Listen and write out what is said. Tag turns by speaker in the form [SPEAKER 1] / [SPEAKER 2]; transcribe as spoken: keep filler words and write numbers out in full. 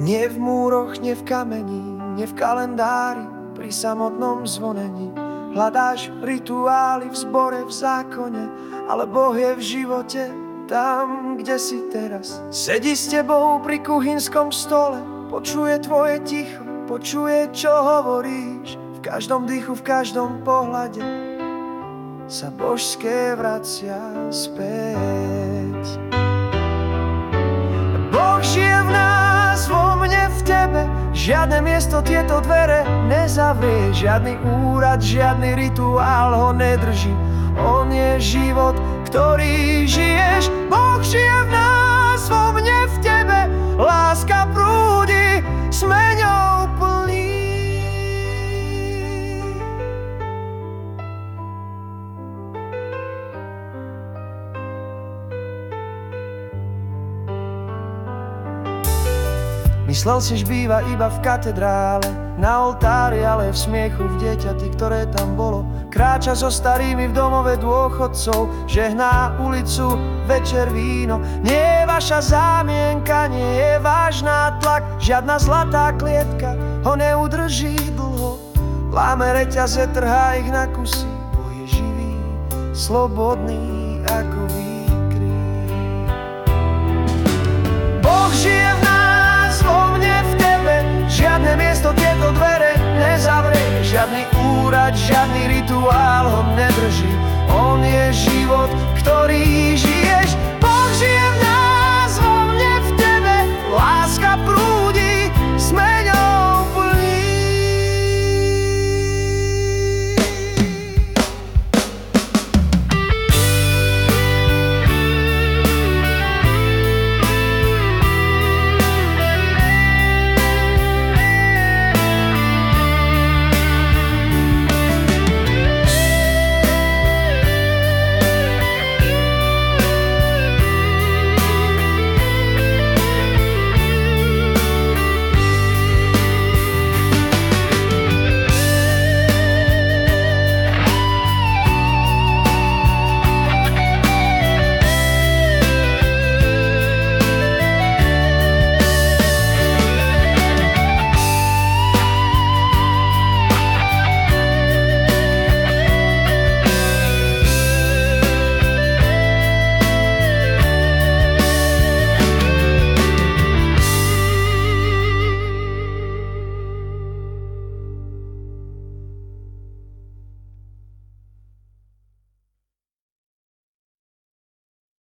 [SPEAKER 1] Nie v múroch, nie v kameni, nie v kalendári, pri samotnom zvonení. Hľadáš rituály v zbore, v zákone, ale Boh je v živote tam, kde si teraz. Sedí s tebou pri kuchynskom stole, počuje tvoje ticho, počuje, čo hovoríš. V každom dýchu, v každom pohľade sa božské vracia späť. Boh žije v nás, vo mne, v tebe. Žiadne miesto tieto dvere nezavrie. Žiadny úrad, žiadny rituál ho nedrží. On je život, ktorý žiješ. Boh žije v nás, vo mne, v tebe. Láska prúdi, sme ňou plní. Myslel si, že býva iba v katedrále, na oltári, ale v smiechu v dieťati, ktoré tam bolo. Kráča so starými v domove dôchodcov, žehná ulicu, večer víno. Nie je vaša zámienka, nie je váš nátlak, žiadna zlatá klietka ho neudrží dlho. Láme reťaze, trhá ich na kusy, Boh je živý, slobodný ako výkrik. Boh žije v nás, vo mne, v tebe. Žiadne miesto tieto dvere nezavrie. Žiadny úrad, žiadny rituál ho nedrží. On je život, ktorý žije.